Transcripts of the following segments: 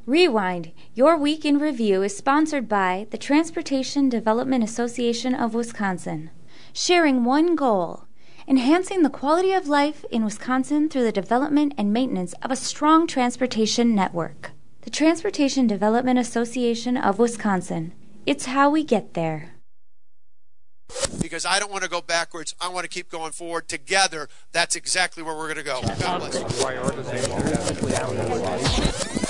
Rewind, your week in review, is sponsored by the Transportation Development Association of Wisconsin, sharing one goal: enhancing the quality of life in Wisconsin through the development and maintenance of a strong transportation network. The Transportation Development Association of Wisconsin. It's how we get there. Because I don't want to go backwards. I want to keep going forward. Together, that's exactly where we're going to go. God bless you.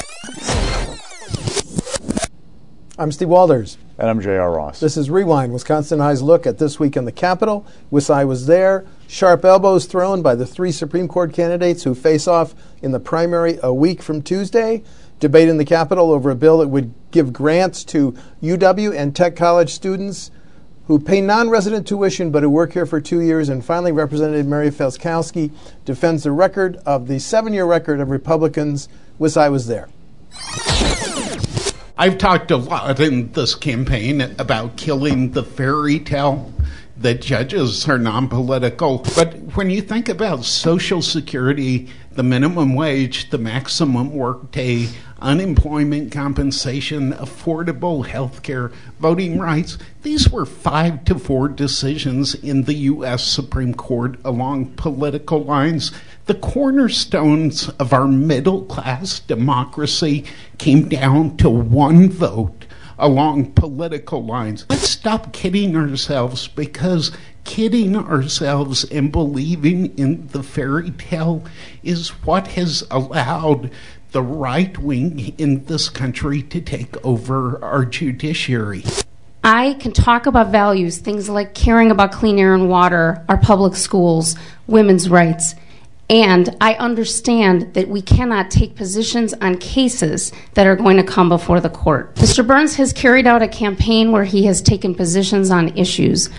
I'm Steve Walders. And I'm J.R. Ross. This is Rewind, Wisconsin High's look at this week in the Capitol. Wish I was there. Sharp elbows thrown by the three Supreme Court candidates who face off in the primary a week from Tuesday. Debate in the Capitol over a bill that would give grants to UW and Tech College students who pay non-resident tuition but who work here for 2 years. And finally, Representative Mary Felskowski defends the record of the 7-year record of Republicans. Wish I was there. I've talked a lot in this campaign about killing the fairy tale that judges are non-political. But when you think about Social Security, the minimum wage, the maximum workday, unemployment compensation, affordable health care, voting rights, these were 5-4 decisions in the U.S. Supreme Court along political lines. The cornerstones of our middle-class democracy came down to one vote along political lines. Let's stop kidding ourselves, because kidding ourselves and believing in the fairy tale is what has allowed the right wing in this country to take over our judiciary. I can talk about values, things like caring about clean air and water, our public schools, women's rights. And I understand that we cannot take positions on cases that are going to come before the court. Mr. Burns has carried out a campaign where he has taken positions on issues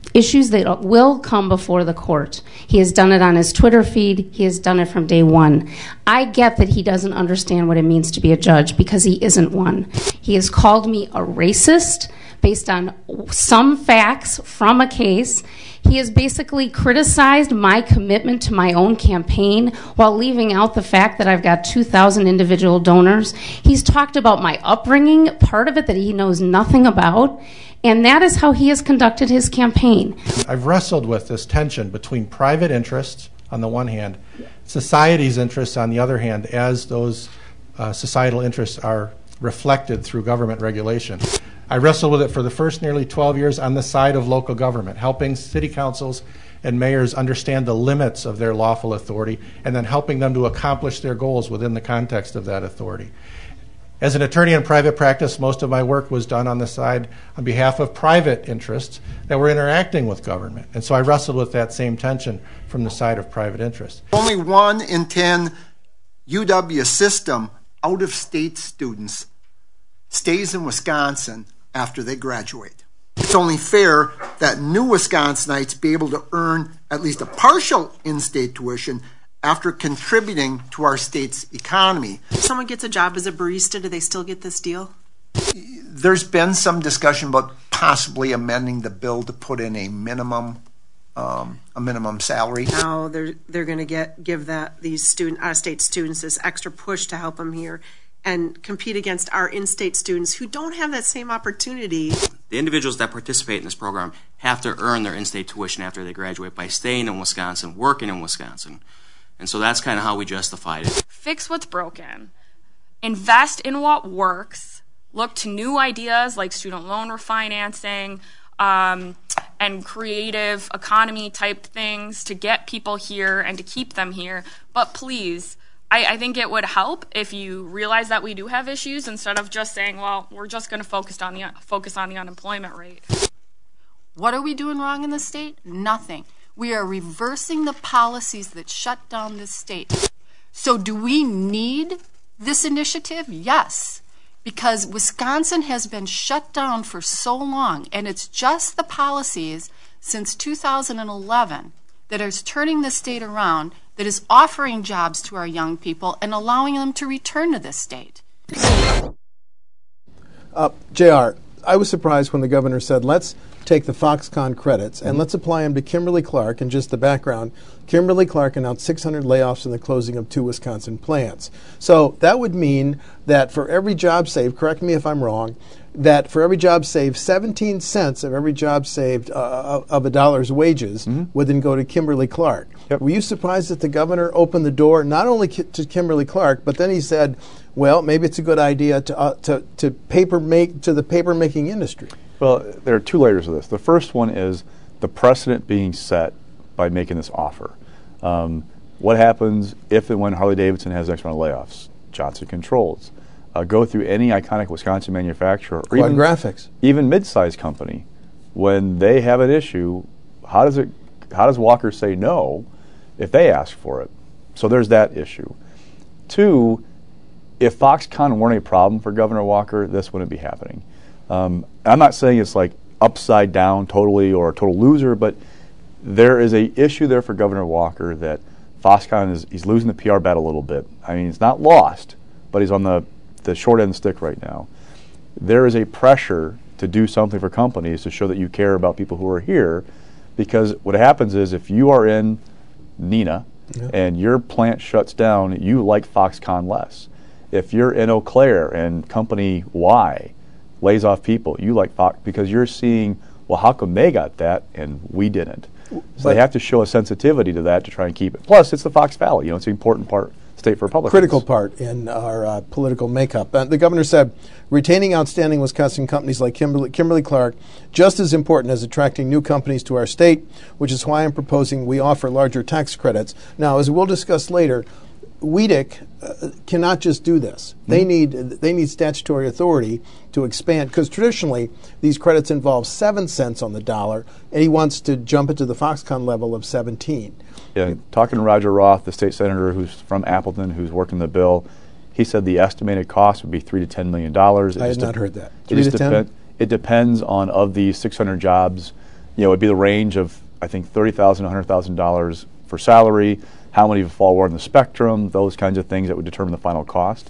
that will come before the court. He has done it on his Twitter feed. He has done it from day one. I get that he doesn't understand what it means to be a judge, because he isn't one. He has called me a racist based on some facts from a case. He has basically criticized my commitment to my own campaign while leaving out the fact that I've got 2,000 individual donors. He's talked about my upbringing, part of it that he knows nothing about, and that is how he has conducted his campaign. I've wrestled with this tension between private interests on the one hand, society's interests on the other hand, as those societal interests are reflected through government regulation. I wrestled with it for the first nearly 12 years on the side of local government, helping city councils and mayors understand the limits of their lawful authority and then helping them to accomplish their goals within the context of that authority. As an attorney in private practice, most of my work was done on the side on behalf of private interests that were interacting with government. And so I wrestled with that same tension from the side of private interests. Only 1 in 10 UW system out-of-state students stays in Wisconsin after they graduate. It's only fair that new Wisconsinites be able to earn at least a partial in-state tuition after contributing to our state's economy. If someone gets a job as a barista, do they still get this deal? There's been some discussion about possibly amending the bill to put in a minimum salary. Now they're going to give these out-of-state students this extra push to help them here and compete against our in-state students who don't have that same opportunity. The individuals that participate in this program have to earn their in-state tuition after they graduate by staying in Wisconsin, working in Wisconsin. And so that's kind of how we justified it. Fix what's broken. Invest in what works. Look to new ideas like student loan refinancing and creative economy type things to get people here and to keep them here. But please, I think it would help if you realize that we do have issues instead of just saying, well, we're just going to focus on the unemployment rate. What are we doing wrong in the state? Nothing. We are reversing the policies that shut down this state. So do we need this initiative? Yes, because Wisconsin has been shut down for so long, and it's just the policies since 2011 that is turning the state around, that is offering jobs to our young people and allowing them to return to this state. JR, I was surprised when the governor said, let's take the Foxconn credits and let's apply them to Kimberly-Clark. And just the background, Kimberly-Clark announced 600 layoffs and the closing of 2 Wisconsin plants. So that would mean that for every job saved, correct me if I'm wrong, that for every job saved, 17 cents of every job saved of a dollar's wages would then go to Kimberly-Clark. Yep. Were you surprised that the governor opened the door not only to Kimberly-Clark, but then he said, well, maybe it's a good idea to the paper making industry? Well, there are 2 layers of this. The first one is the precedent being set by making this offer. What happens if and when Harley-Davidson has next round of layoffs? Johnson Controls. Go through any iconic Wisconsin manufacturer, or even Graphics, even mid-sized company. When they have an issue, how does Walker say no if they ask for it? So there's that issue. 2, if Foxconn weren't a problem for Governor Walker, this wouldn't be happening. I'm not saying it's like upside down totally or a total loser, but there is a issue there for Governor Walker that Foxconn he's losing the PR battle a little bit. I mean, it's not lost, but he's on the short end of the stick right now. There is a pressure to do something for companies to show that you care about people who are here, because what happens is if you are in Neenah and your plant shuts down, you like Foxconn less. If you're in Eau Claire and company Y lays off people, you like Fox because you're seeing, well, how come they got that and we didn't? So they have to show a sensitivity to that to try and keep it. Plus, it's the Fox Valley. It's an important state for Republicans. Critical part in our political makeup. The governor said retaining outstanding Wisconsin companies like Kimberly-Clark just as important as attracting new companies to our state, which is why I'm proposing we offer larger tax credits. Now, as we'll discuss later, WEDC cannot just do this. They need statutory authority to expand, because traditionally these credits involve 7 cents on the dollar, and he wants to jump it to the Foxconn level of 17. Yeah, talking to Roger Roth, the state senator who's from Appleton, who's working the bill, he said the estimated cost would be $3 to $10 million. I had not heard that. 3 to 10? It depends on, of these 600 jobs, it'd be the range of, I think, $30,000 to $100,000 for salary. How many fall where on the spectrum, those kinds of things that would determine the final cost.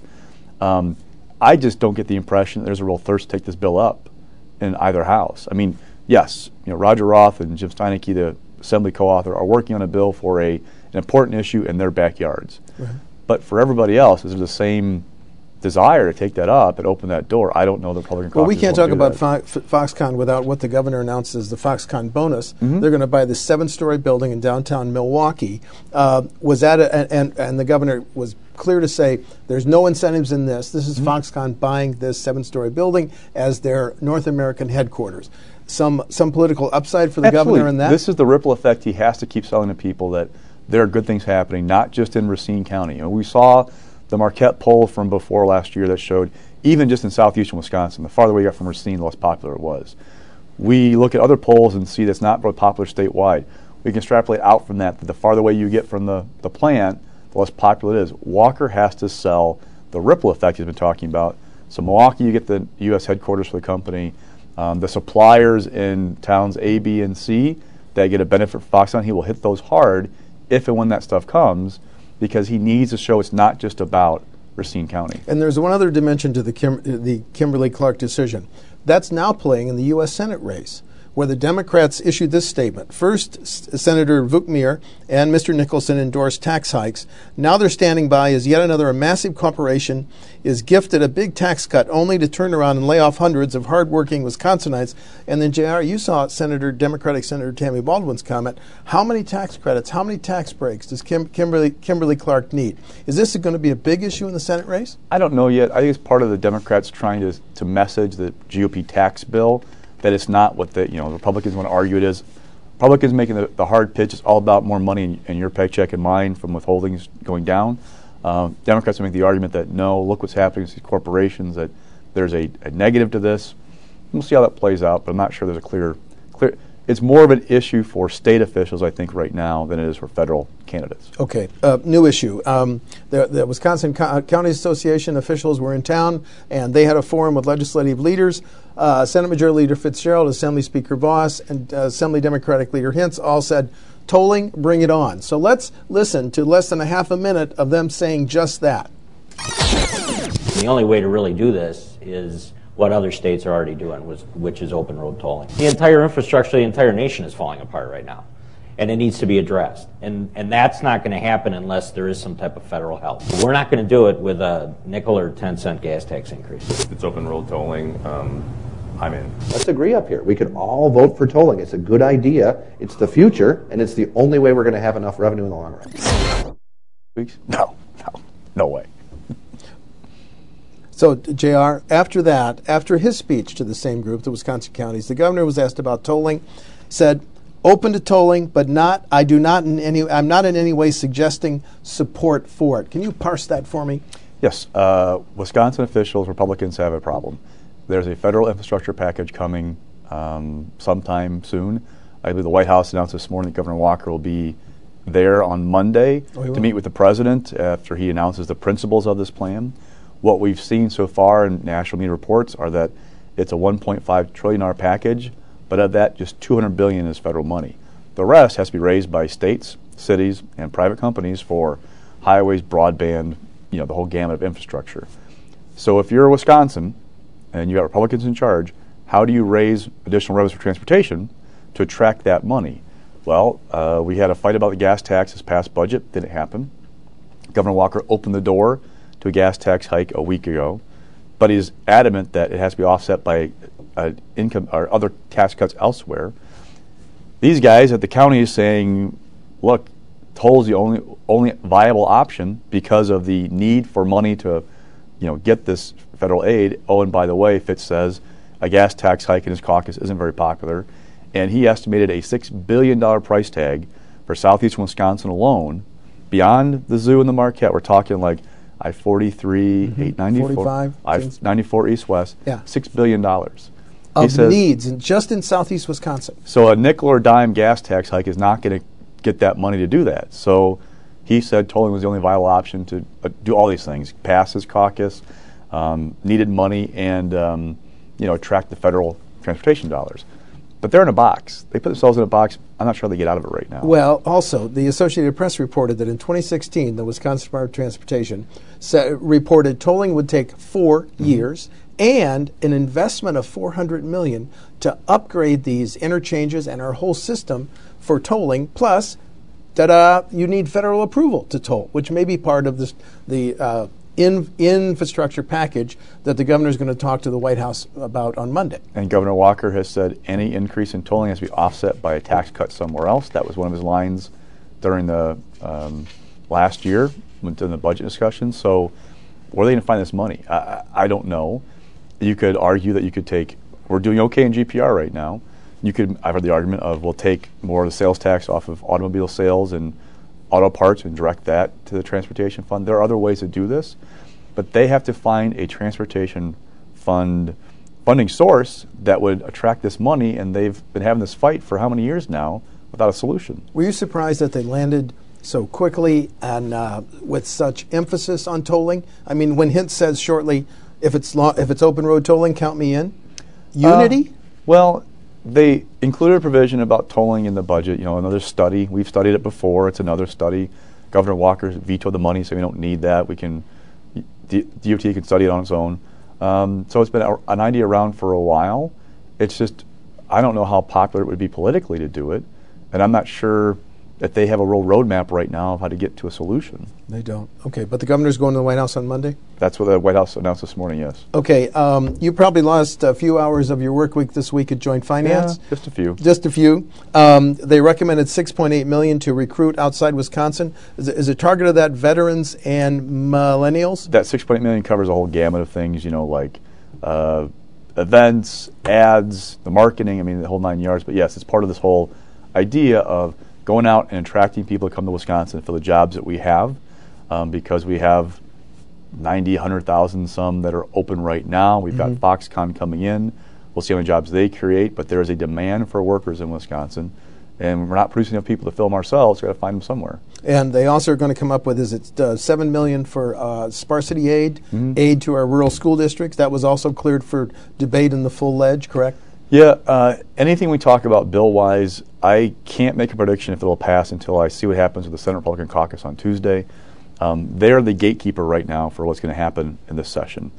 I just don't get the impression that there's a real thirst to take this bill up in either house. I mean, yes, Roger Roth and Jim Steineke, the Assembly co-author, are working on a bill for an important issue in their backyards. Right. But for everybody else, is there the same desire to take that up and open that door? I don't know the Republican caucus. Well, we can't talk about Foxconn without what the governor announced as the Foxconn bonus. They're going to buy this 7-story building in downtown Milwaukee. And the governor was clear to say there's no incentives in this. This is Foxconn buying this 7-story building as their North American headquarters. Some political upside for the governor in that? This is the ripple effect he has to keep selling to people, that there are good things happening, not just in Racine County. We saw the Marquette poll from before last year that showed even just in southeastern Wisconsin, the farther we got from Racine, the less popular it was. We look at other polls and see that's not really popular statewide. We can extrapolate out from that the farther away you get from the plant, the less popular it is. Walker has to sell the ripple effect he's been talking about. So Milwaukee, you get the U.S. headquarters for the company. The suppliers in towns A, B, and C that get a benefit from Foxconn, he will hit those hard if and when that stuff comes, because he needs to show it's not just about Racine County. And there's one other dimension to the Kimberly-Clark decision. That's now playing in the U.S. Senate race, where the Democrats issued this statement. First, Senator Vukmir and Mr. Nicholson endorsed tax hikes. Now they're standing by as yet another massive corporation is gifted a big tax cut only to turn around and lay off hundreds of hardworking Wisconsinites. And then, JR, you saw Democratic Senator Tammy Baldwin's comment. How many tax credits, how many tax breaks does Kimberly-Clark need? Is this going to be a big issue in the Senate race? I don't know yet. I think it's part of the Democrats trying to message the GOP tax bill that it's not what the Republicans want to argue it is. Republicans making the hard pitch. It's all about more money in your paycheck and mine from withholdings going down. Democrats make the argument that no, look what's happening to these corporations, that there's a negative to this. We'll see how that plays out, but I'm not sure there's a clear. It's more of an issue for state officials, I think, right now than it is for federal candidates. Okay, new issue. The Wisconsin County Association officials were in town, and they had a forum with legislative leaders. Senate Majority Leader Fitzgerald, Assembly Speaker Voss, and Assembly Democratic Leader Hintz all said, tolling, bring it on. So let's listen to less than a half a minute of them saying just that. The only way to really do this is what other states are already doing, which is open road tolling. The entire infrastructure, the entire nation is falling apart right now, and it needs to be addressed. And that's not going to happen unless there is some type of federal help. We're not going to do it with a nickel or 10-cent gas tax increase. It's open road tolling. I'm in. Let's agree up here. We could all vote for tolling. It's a good idea. It's the future, and it's the only way we're going to have enough revenue in the long run. No way. So, JR, after his speech to the same group, the Wisconsin counties, the governor was asked about tolling, said, open to tolling, but I'm not in any way suggesting support for it. Can you parse that for me? Yes. Wisconsin officials, Republicans, have a problem. There's a federal infrastructure package coming sometime soon. I believe the White House announced this morning that Governor Walker will be there on Monday to meet with the president after he announces the principles of this plan. What we've seen so far in national media reports are that it's a $1.5 trillion package, but of that, just $200 billion is federal money. The rest has to be raised by states, cities, and private companies for highways, broadband, the whole gamut of infrastructure. So if you're Wisconsin and you got Republicans in charge, how do you raise additional revenues for transportation to attract that money? Well, we had a fight about the gas tax this past budget. Didn't happen. Governor Walker opened the door to a gas tax hike a week ago, but he's adamant that it has to be offset by income or other tax cuts elsewhere. These guys at the county is saying, look, toll is the only viable option because of the need for money to get this federal aid. Oh, and by the way, Fitz says a gas tax hike in his caucus isn't very popular, and he estimated a $6 billion price tag for southeastern Wisconsin alone. Beyond the zoo and the Marquette, we're talking like I-43, 894, I-94 east-west, $6 billion. Of needs, just in southeast Wisconsin. So a nickel or dime gas tax hike is not going to get that money to do that. So he said tolling was the only viable option to do all these things, pass his caucus, needed money, and attract the federal transportation dollars. But they're in a box. They put themselves in a box. I'm not sure how they get out of it right now. Well, also, the Associated Press reported that in 2016, the Wisconsin Department of Transportation reported tolling would take 4 years and an investment of $400 million to upgrade these interchanges and our whole system for tolling. Plus, you need federal approval to toll, which may be part of the infrastructure package that the governor is going to talk to the White House about on Monday. And Governor Walker has said any increase in tolling has to be offset by a tax cut somewhere else. That was one of his lines during the last year in the budget discussion. So where are they going to find this money? I don't know. You could argue that you could take, we're doing okay in GPR right now. I've heard the argument of we'll take more of the sales tax off of automobile sales and auto parts and direct that to the transportation fund. There are other ways to do this, but they have to find a transportation funding source that would attract this money, and they've been having this fight for how many years now without a solution. Were you surprised that they landed so quickly and with such emphasis on tolling? I mean, when Hintz says shortly, if it's open road tolling, count me in. Unity? Well, they included a provision about tolling in the budget. Another study. We've studied it before. It's another study. Governor Walker vetoed the money, so we don't need that. We can DOT can study it on its own. So it's been an idea around for a while. It's just I don't know how popular it would be politically to do it, and I'm not sure that they have a real roadmap right now of how to get to a solution. They don't. Okay, but the governor's going to the White House on Monday? That's what the White House announced this morning, yes. Okay, you probably lost a few hours of your work week this week at Joint Finance. Yeah, just a few. Just a few. They recommended $6.8 million to recruit outside Wisconsin. Is it targeted at veterans and millennials? That $6.8 million covers a whole gamut of things, like events, ads, the marketing, the whole 9 yards. But yes, it's part of this whole idea of going out and attracting people to come to Wisconsin for the jobs that we have, because we have 90, 100,000 some that are open right now. We've got Foxconn coming in. We'll see how many jobs they create, but there is a demand for workers in Wisconsin, and we're not producing enough people to fill them ourselves. We've got to find them somewhere. And they also are going to come up with, $7 million for sparsity aid, aid to our rural school districts. That was also cleared for debate in the full ledge, correct? Yeah, anything we talk about bill-wise, I can't make a prediction if it'll pass until I see what happens with the Senate Republican caucus on Tuesday. They're the gatekeeper right now for what's going to happen in this session.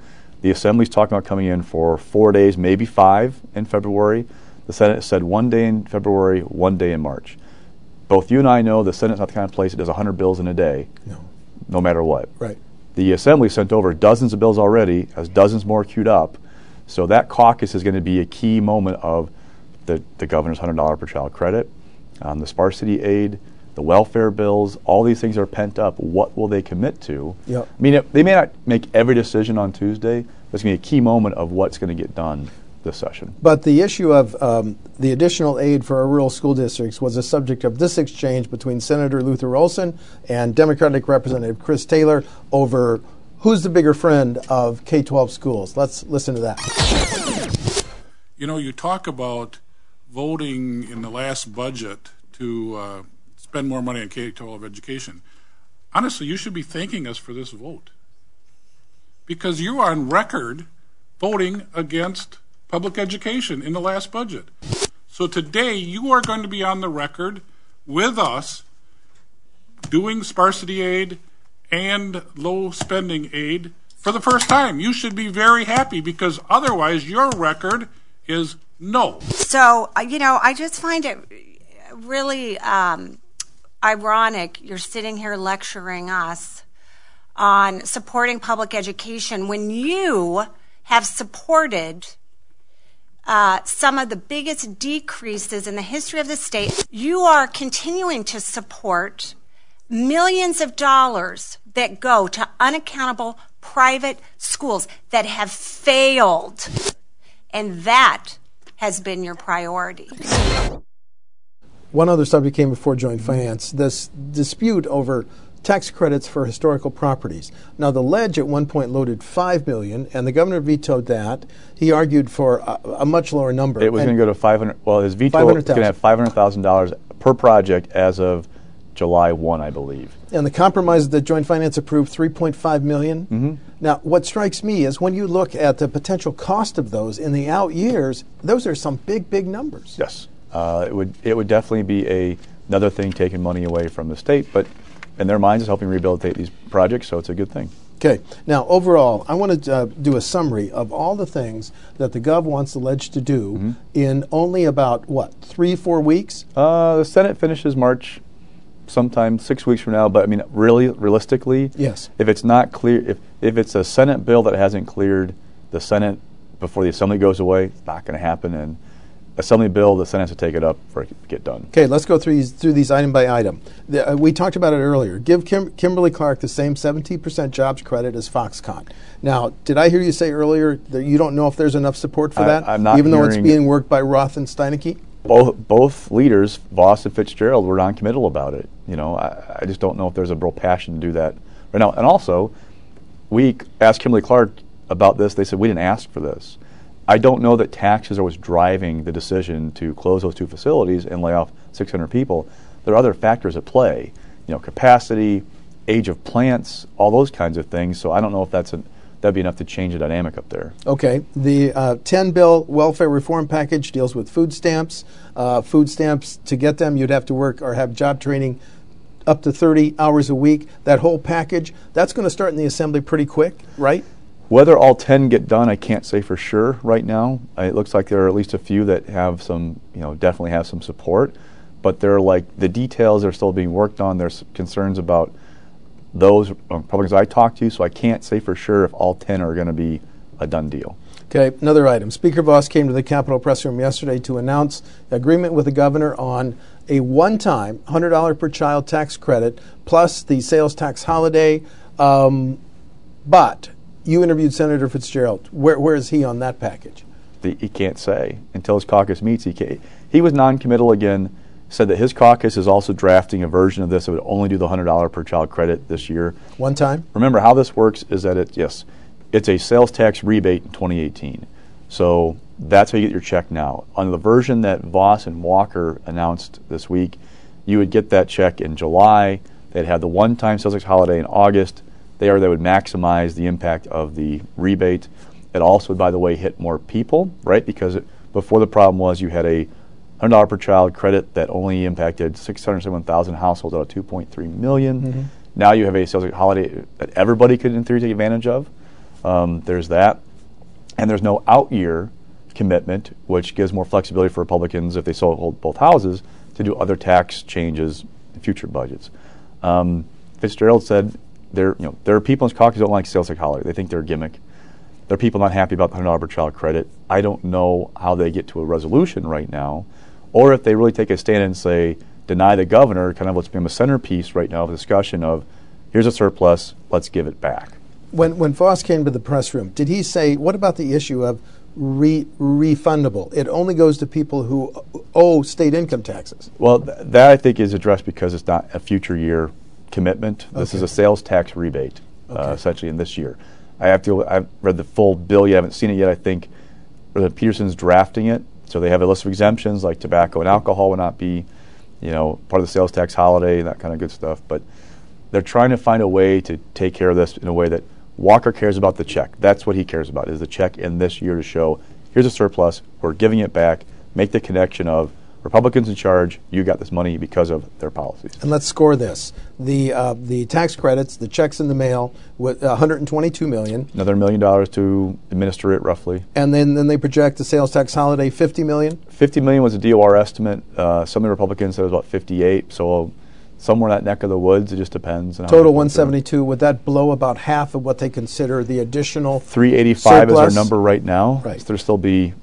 The Assembly's talking about coming in for 4 days, maybe 5 in February. The Senate said 1 day in February, 1 day in March. Both you and I know the Senate's not the kind of place that does 100 bills in a day, no matter what. Right. The Assembly sent over dozens of bills already, has dozens more queued up. So that caucus is going to be a key moment of the governor's $100 per child credit, the sparsity aid, the welfare bills. All these things are pent up. What will they commit to? Yep. I mean, they may not make every decision on Tuesday, but it's going to be a key moment of what's going to get done this session. But the issue of the additional aid for our rural school districts was a subject of this exchange between Senator Luther Olson and Democratic Representative Chris Taylor over who's the bigger friend of K-12 schools. Let's listen to that. You know, you talk about voting in the last budget to spend more money on K-12 education. Honestly, you should be thanking us for this vote, because you are on record voting against public education in the last budget. So today you are going to be on the record with us doing sparsity aid and low spending aid for the first time. You should be very happy, because otherwise your record is no. So, you know, I just find it really ironic you're sitting here lecturing us on supporting public education when you have supported some of the biggest decreases in the history of the state. You are continuing to support millions of dollars that go to unaccountable private schools that have failed. And that has been your priority. One other subject came before Joint Finance, this dispute over tax credits for historical properties. Now, the ledge at one point loaded $5 million, and the governor vetoed that. He argued for a much lower number. It was going to go to 500. Well, his veto was going to have $500,000 per project as of July 1, I believe. And the compromise that Joint Finance approved, $3.5 million. Mm-hmm. Now, what strikes me is when you look at the potential cost of those in the out years, those are some big, big numbers. Yes, it would definitely be another thing taking money away from the state, but in their minds, it's helping rehabilitate these projects, so it's a good thing. Okay. Now, overall, I want to do a summary of all the things that the Gov wants the ledge to do in only about, 3-4 weeks? The Senate finishes March sometime 6 weeks from now, but I mean, really, realistically, yes. If it's not clear, if it's a Senate bill that hasn't cleared the Senate before the Assembly goes away, it's not going to happen. And Assembly bill, the Senate has to take it up for it to get done. Okay, let's go through these item by item. We talked about it earlier. Give Kimberly Clark the same 17% jobs credit as Foxconn. Now, did I hear you say earlier that you don't know if there's enough support for that? I'm not even though it's being worked by Roth and Steineke? Both leaders, Voss and Fitzgerald, were non-committal about it. You know, I just don't know if there's a real passion to do that right now. And also, we asked Kimberly Clark about this. They said, we didn't ask for this. I don't know that taxes are what's driving the decision to close those two facilities and lay off 600 people. There are other factors at play, you know, capacity, age of plants, all those kinds of things. So I don't know if that'd be enough to change the dynamic up there. Okay. The 10 bill welfare reform package deals with food stamps. Food stamps, to get them, you'd have to work or have job training up to 30 hours a week. That whole package, that's going to start in the Assembly pretty quick, right? Whether all 10 get done, I can't say for sure right now. It looks like there are at least a few that have some, definitely have some support. But they're like, the details are still being worked on. There's concerns about those Republicans I talked to, so I can't say for sure if all 10 are going to be a done deal. Okay, another item. Speaker Voss came to the Capitol press room yesterday to announce agreement with the governor on a one-time $100 per child tax credit plus the sales tax holiday. But you interviewed Senator Fitzgerald. Where is he on that package? He can't say until his caucus meets. He was non-committal again. Said that his caucus is also drafting a version of this that would only do the $100 per child credit this year. One time? Remember how this works is that it's a sales tax rebate in 2018. So that's how you get your check now. On the version that Voss and Walker announced this week, you would get that check in July. They'd have the one-time sales tax holiday in August. They would maximize the impact of the rebate. It also, by the way, hit more people, right? Because before the problem was you had a $100 per child credit that only impacted 671,000 households out of 2.3 million. Mm-hmm. Now you have a sales tax holiday that everybody could, in theory, take advantage of. There's that. and there's no out-year commitment, which gives more flexibility for Republicans if they so hold both houses to do other tax changes in future budgets. Fitzgerald said there are people in his caucus who don't like sales tax holiday. They think they're a gimmick. There are people not happy about the $100 child credit. I don't know how they get to a resolution right now, or if they really take a stand and say, deny the governor, kind of what's become a centerpiece right now of the discussion of, here's a surplus, let's give it back. When Vos came to the press room, did he say, what about the issue of refundable? It only goes to people who owe state income taxes. Well, that I think is addressed because it's not a future year commitment. This is a sales tax rebate, essentially, in this year. I've read the full bill yet. I haven't seen it yet. I think Peterson's drafting it, so they have a list of exemptions, like tobacco and alcohol will not be, part of the sales tax holiday, that kind of good stuff. But they're trying to find a way to take care of this in a way that Walker cares about the check. That's what he cares about, is the check in this year to show, here's a surplus, we're giving it back, make the connection of Republicans in charge, you got this money because of their policies. And let's score this. The tax credits, the checks in the mail, with $122 million. Another $1 million to administer it, roughly. And then they project the sales tax holiday, $50 million? $50 million was a DOR estimate. Some of the Republicans said it was about 58, so somewhere in that neck of the woods, it just depends. Total 172. Would that blow about half of what they consider the additional 385 surplus? Is our number right now. Right. So there'll still be,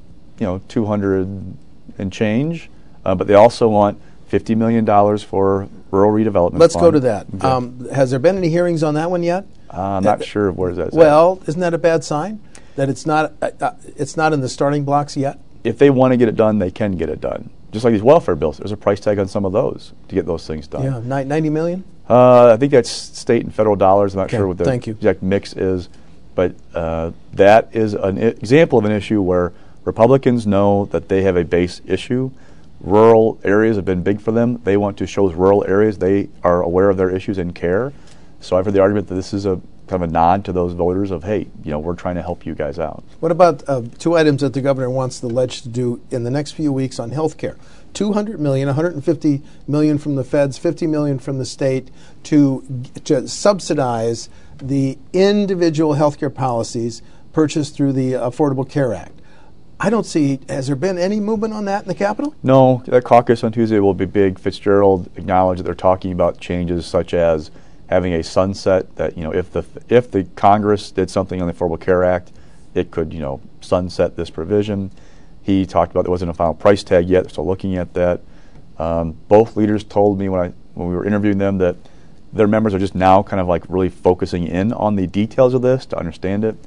200 and change. But they also want $50 million for rural redevelopment. Let's fund. go to that. Okay. Has there been any hearings on that one yet? I'm not sure where that is. Well, isn't that a bad sign? That it's not in the starting blocks yet? If they want to get it done, they can get it done. Just like these welfare bills, there's a price tag on some of those to get those things done. Yeah, $90 million? I think that's state and federal dollars. I'm not sure what the exact mix is. But that is an example of an issue where Republicans know that they have a base issue. Rural areas have been big for them. They want to show those rural areas they are aware of their issues and care. So I've heard the argument that this is a kind of a nod to those voters of, hey, we're trying to help you guys out. What about two items that the governor wants the ledge to do in the next few weeks on health care? $200 million, $150 million from the feds, $50 million from the state to subsidize the individual health care policies purchased through the Affordable Care Act. I don't see, has there been any movement on that in the Capitol? No, that caucus on Tuesday will be big. Fitzgerald acknowledged that they're talking about changes such as having a sunset that, if the Congress did something on the Affordable Care Act, it could, sunset this provision. He talked about there wasn't a final price tag yet. They're still looking at that. Both leaders told me when we were interviewing them that their members are just now kind of like really focusing in on the details of this to understand it.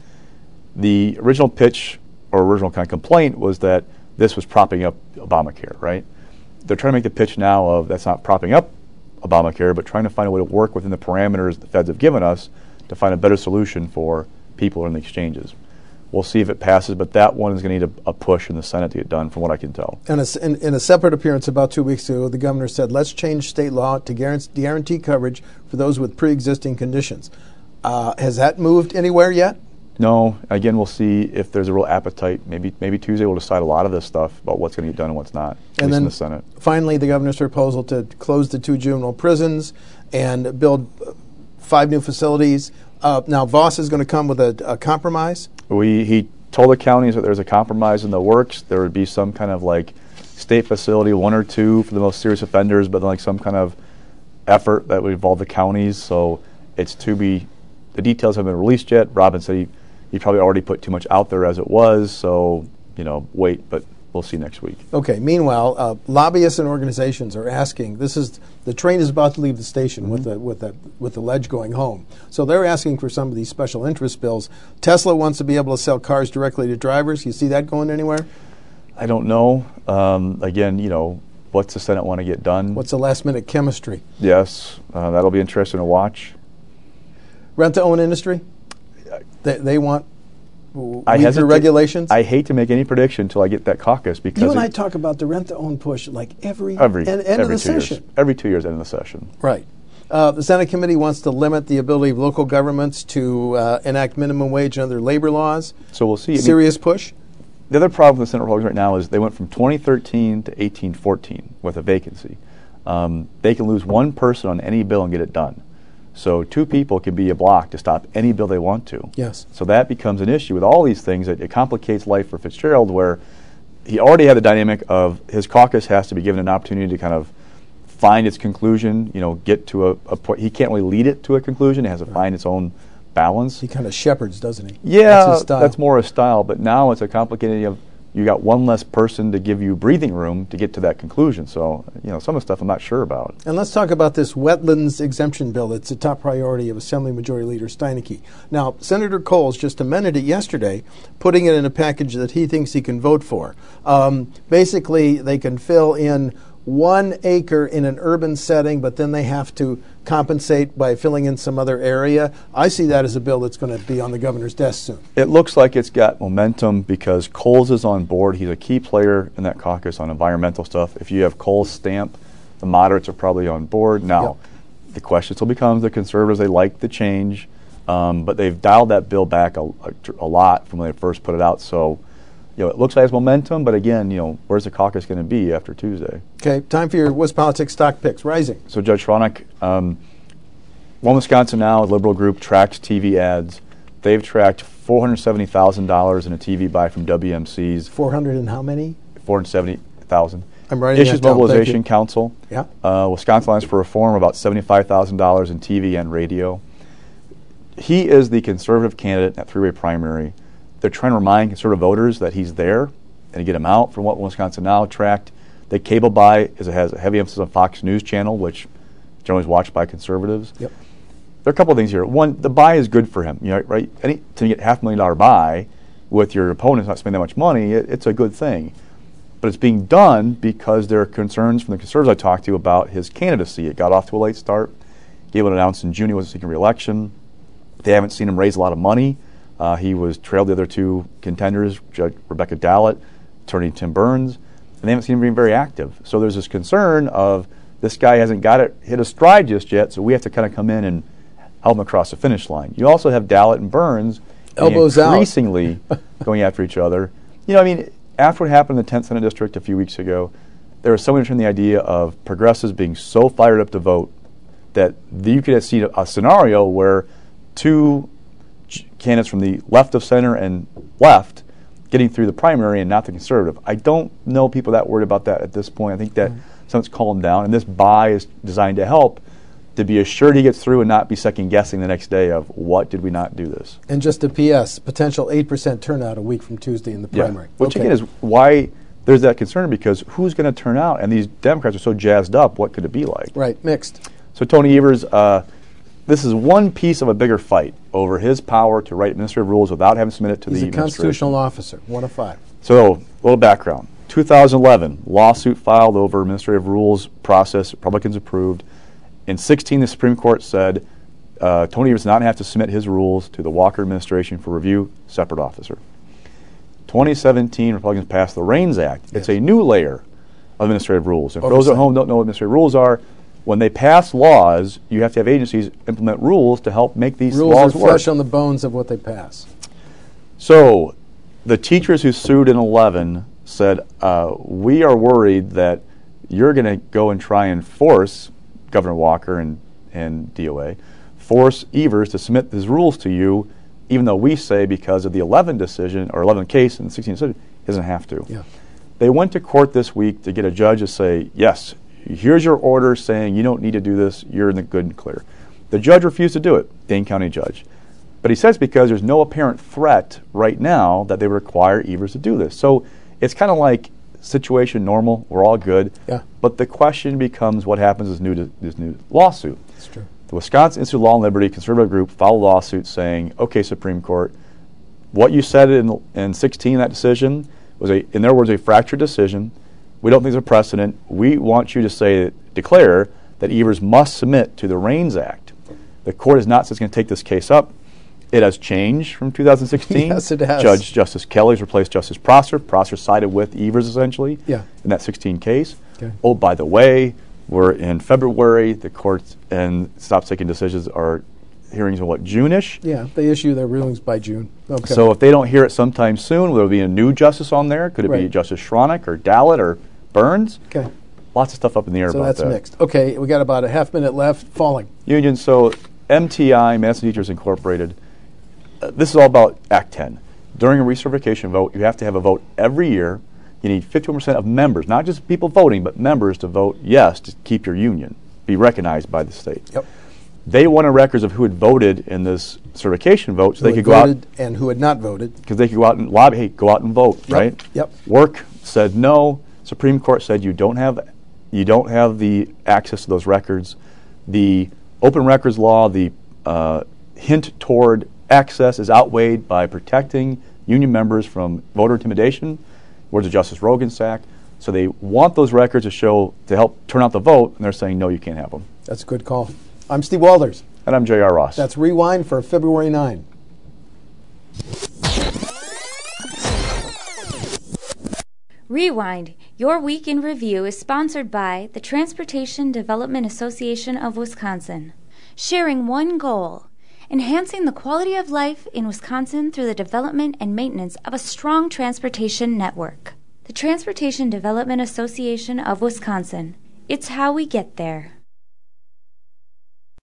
The original pitch or original kind of complaint was that this was propping up Obamacare, right? They're trying to make the pitch now of that's not propping up Obamacare, but trying to find a way to work within the parameters the feds have given us to find a better solution for people in the exchanges. We'll see if it passes, but that one is going to need a push in the Senate to get done, from what I can tell. And in a separate appearance about 2 weeks ago, the governor said, let's change state law to guarantee coverage for those with pre-existing conditions. Has that moved anywhere yet? No. Again, we'll see if there's a real appetite. Maybe Tuesday we'll decide a lot of this stuff about what's going to get done and what's not, at least in the Senate. Finally, the governor's proposal to close the 2 juvenile prisons and build 5 new facilities. Now, Vos is going to come with a compromise. He told the counties that there's a compromise in the works. There would be some kind of like state facility, 1 or 2 for the most serious offenders, but then like some kind of effort that would involve the counties. So it's to be. The details haven't been released yet. Robin said he probably already put too much out there as it was. So wait, but we'll see next week. Okay. Meanwhile, lobbyists and organizations are asking. The train is about to leave the station with the ledge going home. So they're asking for some of these special interest bills. Tesla wants to be able to sell cars directly to drivers. You see that going anywhere? I don't know. Again, what's the Senate want to get done? What's the last minute chemistry? Yes, that'll be interesting to watch. Rent-to-own industry? They want weaker regulations? I hate to make any prediction until I get that caucus because you and I talk about the rent-to-own push like every end of the session. Every 2 years, end of the session. Right. The Senate committee wants to limit the ability of local governments to enact minimum wage and other labor laws. So we'll see. Serious push? The other problem with the Senate Republicans right now is they went from 2013 to 1814 with a vacancy. They can lose one person on any bill and get it done. So 2 people can be a block to stop any bill they want to. Yes. So that becomes an issue with all these things. It complicates life for Fitzgerald, where he already had the dynamic of his caucus has to be given an opportunity to kind of find its conclusion, get to a point. He can't really lead it to a conclusion. It has to find its own balance. He kind of shepherds, doesn't he? Yeah, that's his style. That's more a style. But now it's a complicated. You got one less person to give you breathing room to get to that conclusion. So some of the stuff I'm not sure about. And let's talk about this wetlands exemption bill. That's a top priority of Assembly Majority Leader Steineke. Now, Senator Coles just amended it yesterday, putting it in a package that he thinks he can vote for. Basically, they can fill in 1 acre in an urban setting, but then they have to compensate by filling in some other area. I see that as a bill that's going to be on the governor's desk soon. It looks like it's got momentum because Coles is on board. He's a key player in that caucus on environmental stuff. If you have Coles' stamp, the moderates are probably on board. Now, the question still becomes the conservatives, they like the change, but they've dialed that bill back a lot from when they first put it out. So it looks like it's momentum, but again, where's the caucus going to be after Tuesday? Okay, time for your WisPolitics stock picks. Rising. So Judge Schronek, One Wisconsin Now, a liberal group, tracks TV ads. They've tracked $470,000 in a TV buy from WMC's. 400 and how many? 470,000. I'm writing Issues that down. Mobilization Council. Yeah. Wisconsin Alliance for Reform, about $75,000 in TV and radio. He is the conservative candidate in that 3-way primary. They're trying to remind conservative voters that he's there and to get him out. From what Wisconsin Now tracked, the cable buy has a heavy emphasis on Fox News Channel, which generally is watched by conservatives. Yep. There are a couple of things here. One, the buy is good for him. Right? To get $500,000 buy with your opponents not spending that much money, it's a good thing. But it's being done because there are concerns from the conservatives I talked to about his candidacy. It got off to a late start. He was announced in June he wasn't seeking re-election. They haven't seen him raise a lot of money. He was trailed the other 2 contenders, Judge Rebecca Dallett, Attorney Tim Burns, and they haven't seen him being very active. So there's this concern of this guy hasn't got it hit a stride just yet, so we have to kind of come in and help him across the finish line. You also have Dallett and Burns elbows increasingly going after each other. After what happened in the 10th Senate District a few weeks ago, there was someone in the idea of progressives being so fired up to vote that you could see a scenario where 2 candidates from the left of center and left getting through the primary and not the conservative. I don't know people that worried about that at this point. I think that something's calmed down, and this buy is designed to help to be assured he gets through and not be second-guessing the next day of what did we not do this. And just a PS, potential 8% turnout a week from Tuesday in the primary. Which again is why there's that concern, because who's going to turn out? And these Democrats are so jazzed up, what could it be like? Right, mixed. So Tony Evers, this is one piece of a bigger fight over his power to write administrative rules without having to submit it to the administration. He's a constitutional officer, 1 of 5. So, a little background. 2011, lawsuit filed over administrative rules process, Republicans approved. In 2016, the Supreme Court said Tony Evers did not have to submit his rules to the Walker administration for review, separate officer. 2017, Republicans passed the REINS Act. Yes. It's a new layer of administrative rules. And for those at home who don't know what administrative rules are, when they pass laws, you have to have agencies implement rules to help make these laws work. Rules are flesh on the bones of what they pass. So the teachers who sued in 2011 said, we are worried that you're going to go and try and force Governor Walker and DOA, force Evers to submit his rules to you, even though we say because of the 11 decision, or 11 case and 16 decision, he doesn't have to. Yeah. They went to court this week to get a judge to say, yes, here's your order saying you don't need to do this, you're in the good and clear. The judge refused to do it, Dane County judge. But he says because there's no apparent threat right now that they require Evers to do this. So it's kind of like situation normal, we're all good. Yeah. But the question becomes what happens is this new lawsuit. That's true. The Wisconsin Institute of Law and Liberty conservative group filed a lawsuit saying, okay, Supreme Court, what you said in 16, that decision, was in their words, a fractured decision. We don't think there's a precedent. We want you to declare that Evers must submit to the REINS Act. The court has not said it's going to take this case up. It has changed from 2016. Yes, it has. Judge Justice Kelly's replaced Justice Prosser. Prosser sided with Evers, essentially, in that 16 case. Okay. Oh, by the way, we're in February. The courts and stops taking decisions are hearings in June-ish? Yeah, they issue their rulings by June. Okay. So if they don't hear it sometime soon, will there be a new justice on there? Could it be Justice Schronek or Dallett or Burns? Okay. Lots of stuff up in the air so about that. So that's mixed. Okay, we got about a half minute left. Falling. Union. So MTI, Madison Teachers Incorporated, this is all about Act 10. During a recertification vote, you have to have a vote every year. You need 51% of members, not just people voting, but members to vote yes to keep your union, be recognized by the state. Yep. They wanted records of who had voted in this certification vote, so Who they had could go out voted and who had not voted. because they could go out and lobby. Hey, go out and vote, Yep. right? Yep. Work said no. Supreme Court said you don't have the access to those records. The open records law, the hint toward access is outweighed by protecting union members from voter intimidation. Words of Justice Rogan's Act. So they want those records to help turn out the vote, and they're saying no, you can't have them. That's a good call. I'm Steve Walders. And I'm J.R. Ross. That's Rewind for February 9. Rewind, your week in review, is sponsored by the Transportation Development Association of Wisconsin. Sharing one goal: enhancing the quality of life in Wisconsin through the development and maintenance of a strong transportation network. The Transportation Development Association of Wisconsin. It's how we get there.